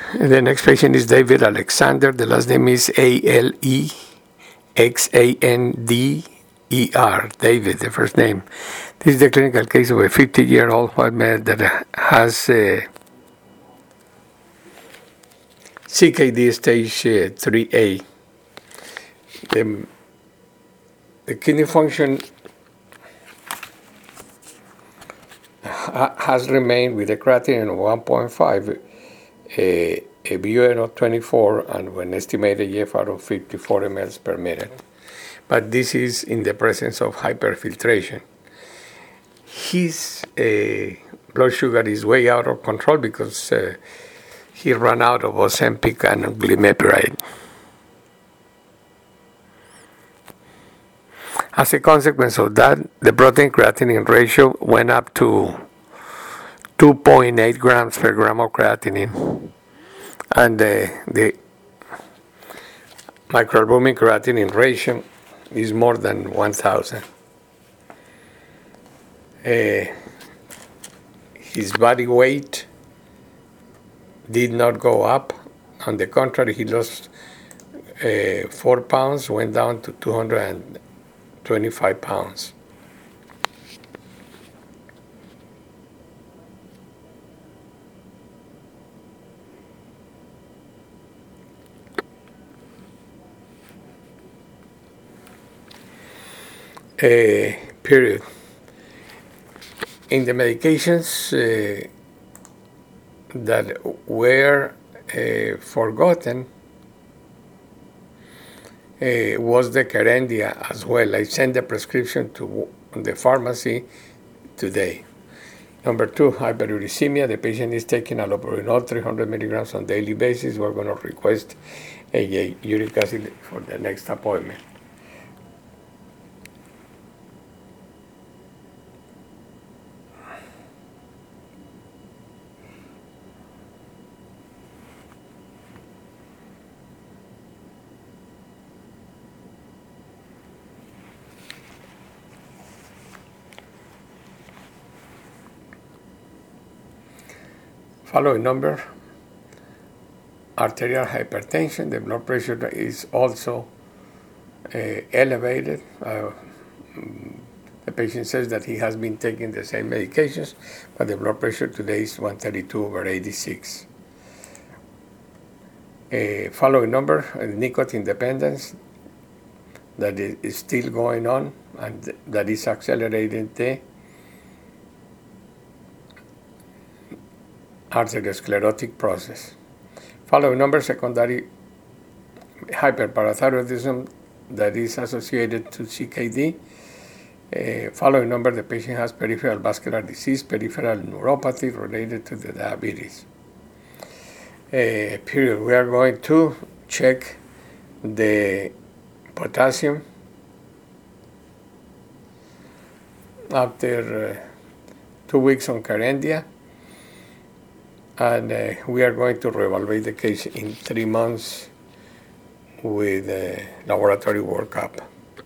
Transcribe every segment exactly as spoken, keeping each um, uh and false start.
The next patient is David Alexander. The last name is A L E X A N D E R. David, the first name. This is the clinical case of a fifty-year-old white male that has uh, C K D stage uh, three A. The, the kidney function ha- has remained with a creatinine of one point five, a, a B U N of twenty-four, and an estimated G F R of fifty-four milliliters per minute. But this is in the presence of hyperfiltration. His uh, blood sugar is way out of control because uh, he ran out of Ozempic and glimepiride. As a consequence of that, the protein creatinine ratio went up to two point eight grams per gram of creatinine, and uh, the microalbumin creatinine ratio is more than one thousand. Uh, his body weight did not go up. On the contrary, he lost uh, four pounds, went down to two hundred twenty-five pounds. Uh, period. In the medications uh, that were uh, forgotten uh, was the Kerendia as well. I sent the prescription to the pharmacy today. Number two, hyperuricemia. The patient is taking allopurinol three hundred milligrams on a daily basis. We're going to request a, a uric acid for the next appointment. Following number, arterial hypertension. The blood pressure is also uh, elevated. Uh, the patient says that he has been taking the same medications, but the blood pressure today is one thirty-two over eighty-six. Uh, following number, uh, nicotine dependence that is still going on and that is accelerating the arteriosclerotic process. Following number, secondary hyperparathyroidism that is associated to C K D. Uh, following number, the patient has peripheral vascular disease, peripheral neuropathy related to the diabetes. Uh, period. We are going to check the potassium after uh, two weeks on Kerendia. And uh, we are going to reevaluate the case in three months with a laboratory workup.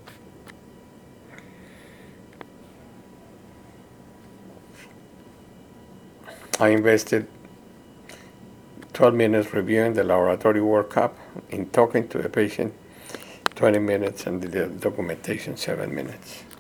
I invested twelve minutes reviewing the laboratory workup, in talking to the patient twenty minutes, and the documentation seven minutes.